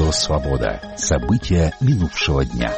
Радио «Свобода». События минувшего дня.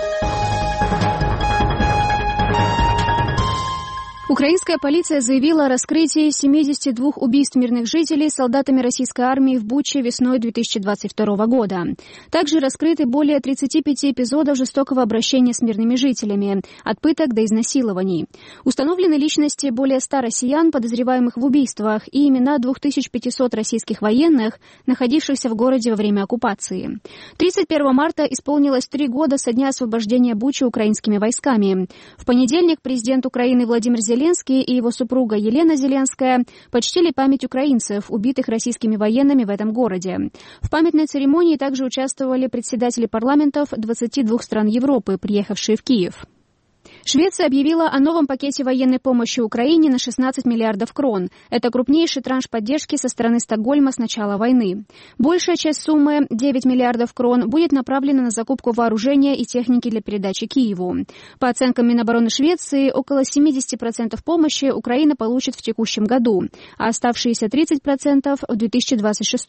Украинская полиция заявила о раскрытии 72 убийств мирных жителей солдатами российской армии в Буче весной 2022 года. Также раскрыты более 35 эпизодов жестокого обращения с мирными жителями, от пыток до изнасилований. Установлены личности более 100 россиян, подозреваемых в убийствах, и имена 2500 российских военных, находившихся в городе во время оккупации. 31 марта исполнилось 3 года со дня освобождения Бучи украинскими войсками. В понедельник президент Украины Владимир Зеленский и его супруга Елена Зеленская почтили память украинцев, убитых российскими военными в этом городе. В памятной церемонии также участвовали председатели парламентов 22 стран Европы, приехавшие в Киев. Швеция объявила о новом пакете военной помощи Украине на 16 миллиардов крон. Это крупнейший транш поддержки со стороны Стокгольма с начала войны. Большая часть суммы, 9 миллиардов крон, будет направлена на закупку вооружения и техники для передачи Киеву. По оценкам Минобороны Швеции, около 70% помощи Украина получит в текущем году, а оставшиеся 30% в 2026.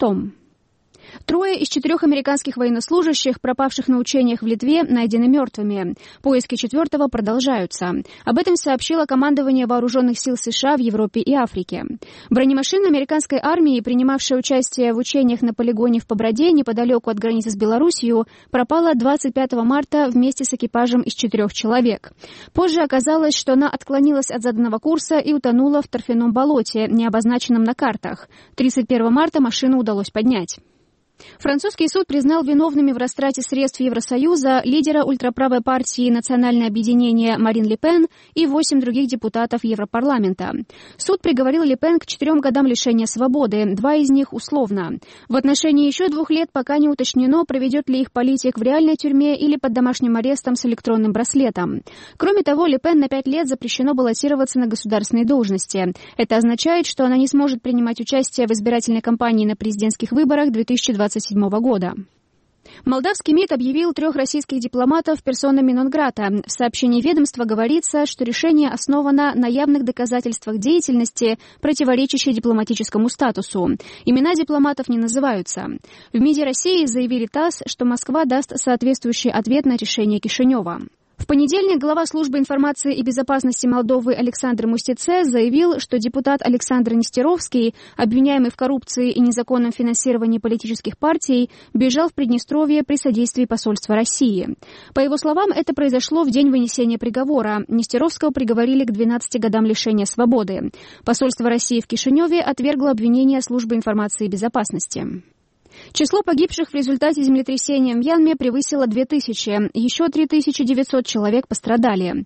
3 из 4 американских военнослужащих, пропавших на учениях в Литве, найдены мертвыми. Поиски 4-го продолжаются. Об этом сообщило командование Вооруженных сил США в Европе и Африке. Бронемашина американской армии, принимавшая участие в учениях на полигоне в Поброде, неподалеку от границы с Белоруссией, пропала 25 марта вместе с экипажем из 4 человек. Позже оказалось, что она отклонилась от заданного курса и утонула в торфяном болоте, не обозначенном на картах. 31 марта машину удалось поднять. Французский суд признал виновными в растрате средств Евросоюза лидера ультраправой партии «Национальное объединение» Марин Ле Пен и 8 других депутатов Европарламента. Суд приговорил Ле Пен к 4 годам лишения свободы, 2 из них условно. В отношении еще 2 лет пока не уточнено, проведет ли их политик в реальной тюрьме или под домашним арестом с электронным браслетом. Кроме того, Ле Пен на 5 лет запрещено баллотироваться на государственные должности. Это означает, что она не сможет принимать участие в избирательной кампании на президентских выборах 2027 года. Молдавский МИД объявил 3 российских дипломатов персонами нон-грата. В сообщении ведомства говорится, что решение основано на явных доказательствах деятельности, противоречащей дипломатическому статусу. Имена дипломатов не называются. В МИДе России заявили ТАСС, что Москва даст соответствующий ответ на решение Кишинева. В понедельник глава службы информации и безопасности Молдовы Александр Мустице заявил, что депутат Александр Нестеровский, обвиняемый в коррупции и незаконном финансировании политических партий, бежал в Приднестровье при содействии посольства России. По его словам, это произошло в день вынесения приговора. Нестеровского приговорили к 12 годам лишения свободы. Посольство России в Кишиневе отвергло обвинения службы информации и безопасности. Число погибших в результате землетрясения в Мьянме превысило 2000. Еще 3900 человек пострадали.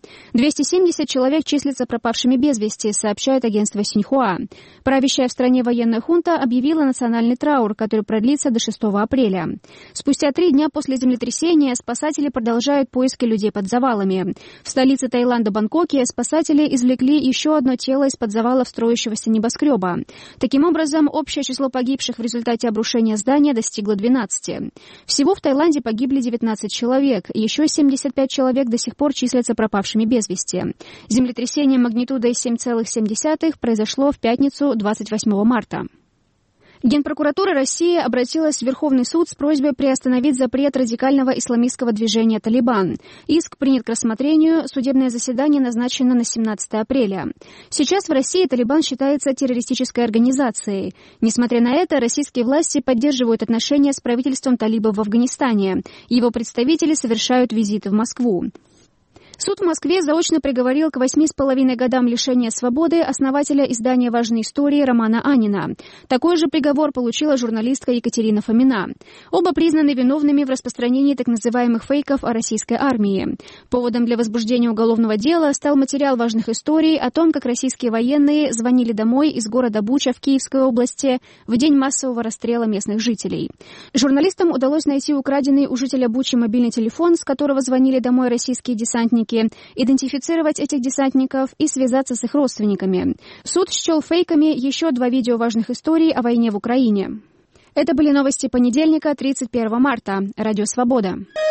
270 человек числятся пропавшими без вести, сообщает агентство Синьхуа. Правящая в стране военная хунта объявила национальный траур, который продлится до 6 апреля. Спустя 3 дня после землетрясения спасатели продолжают поиски людей под завалами. В столице Таиланда Бангкоке спасатели извлекли еще одно тело из-под завалов строящегося небоскреба. Таким образом, общее число погибших в результате обрушения здания достигло 12. Всего в Таиланде погибли 19 человек, еще 75 человек до сих пор числятся пропавшими без вести. Землетрясение магнитудой 7,7 произошло в пятницу 28 марта. Генпрокуратура России обратилась в Верховный суд с просьбой приостановить запрет радикального исламистского движения «Талибан». Иск принят к рассмотрению, судебное заседание назначено на 17 апреля. Сейчас в России «Талибан» считается террористической организацией. Несмотря на это, российские власти поддерживают отношения с правительством талибов в Афганистане. Его представители совершают визиты в Москву. Суд в Москве заочно приговорил к 8,5 годам лишения свободы основателя издания «Важные истории» Романа Анина. Такой же приговор получила журналистка Екатерина Фомина. Оба признаны виновными в распространении так называемых фейков о российской армии. Поводом для возбуждения уголовного дела стал материал «Важных историй» о том, как российские военные звонили домой из города Буча в Киевской области в день массового расстрела местных жителей. Журналистам удалось найти украденный у жителя Бучи мобильный телефон, с которого звонили домой российские десантники, идентифицировать этих десантников и связаться с их родственниками. Суд счел фейками еще 2 видео «Важных историй» о войне в Украине. Это были новости понедельника, 31 марта. Радио «Свобода».